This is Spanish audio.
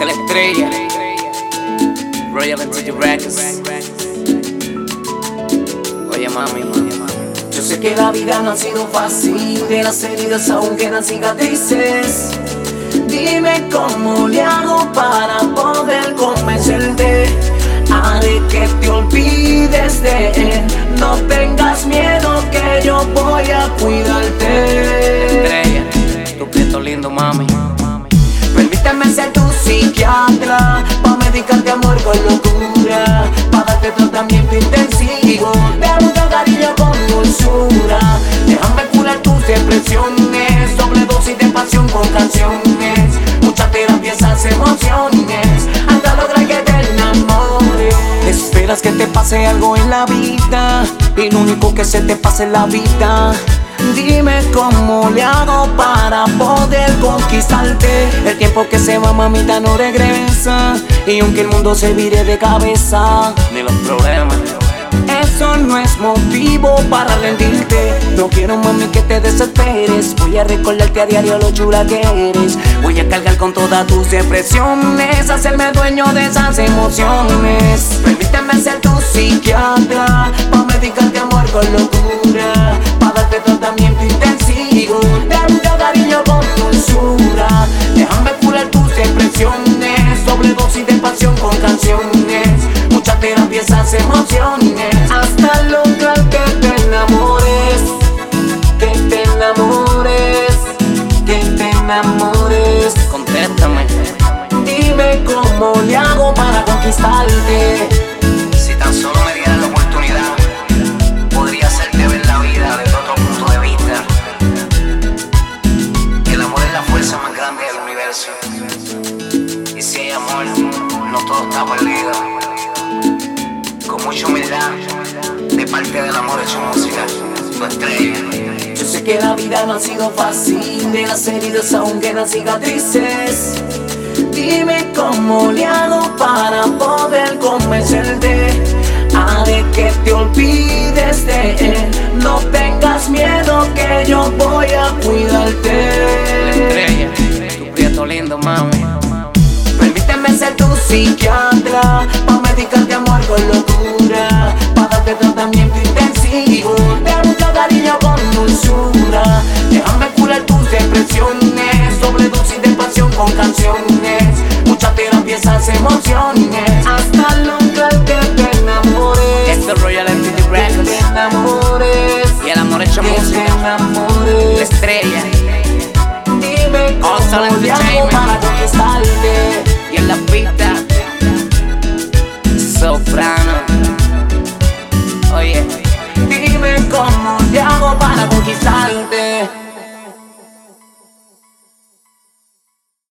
la estrella, Royal MTG Records. Oye mami, yo sé que la vida no ha sido fácil, de las heridas aún quedan cicatrices. Dime cómo le hago para poder convencerte. Haré que te olvides de él. No tengas miedo que yo voy a cuidarte. estrella, tu prieto lindo mami. Permíteme ser tu psiquiatra, pa' medicarte amor con locura, pa' darte tratamiento intensivo, de mucho cariño con dulzura. Déjame curar tus depresiones, sobredosis de pasión con canciones, muchas terapias, esas emociones, hasta lograr que te enamores. Esperas que te pase algo en la vida, y lo único que se te pasa es la vida. Dime cómo le hago para poder conquistarte. El tiempo que se va, mamita, no regresa, y aunque el mundo se vire de cabeza, Ni los problemas. eso no es motivo para rendirte. No quiero, mami, que te desesperes. Voy a recordarte a diario lo chula que eres. Voy a cargar con todas tus depresiones, hacerme dueño de esas emociones. Permíteme ser tu psiquiatra, pa' medicarte amor con locura, pa' darte tratamiento intensivo, de mucho cariño con dulzura. Déjame curar tus depresiones, sobredosis de pasión con canciones, muchas terapias, esas emociones, hasta lograr que te enamores, que te enamores, que te enamores. Contéstame, Dime cómo le hago para conquistarte. Si tan solo me dieran la oportunidad, podría hacerte ver la vida desde otro punto de vista. El amor es la fuerza más grande del universo, y si hay amor, no todo está perdido. Con mucha humildad, de parte del amor hecho música, tu estrella. Yo sé que la vida no ha sido fácil, de las heridas aún quedan cicatrices. Dime cómo le hago para poder convencerte. Haré que te olvides de él. No tengas miedo que yo voy a cuidarte. estrella, tu prieto lindo mami. Permíteme ser tu psiquiatra, pa' medicarte amor con locura, pa' darte tratamiento intensivo, de mucho cariño con dulzura. Déjame curar tus depresiones, sobredosis de pasión con canciones, muchas terapias, esas emociones, hasta lograr que te enamores. Esto es Royal MTG Que te Records. enamores, Y el amor hecho que te música, la enamores. estrella. Dime All Star cómo le hago Entertainment. para conquistarte. Y en la vida.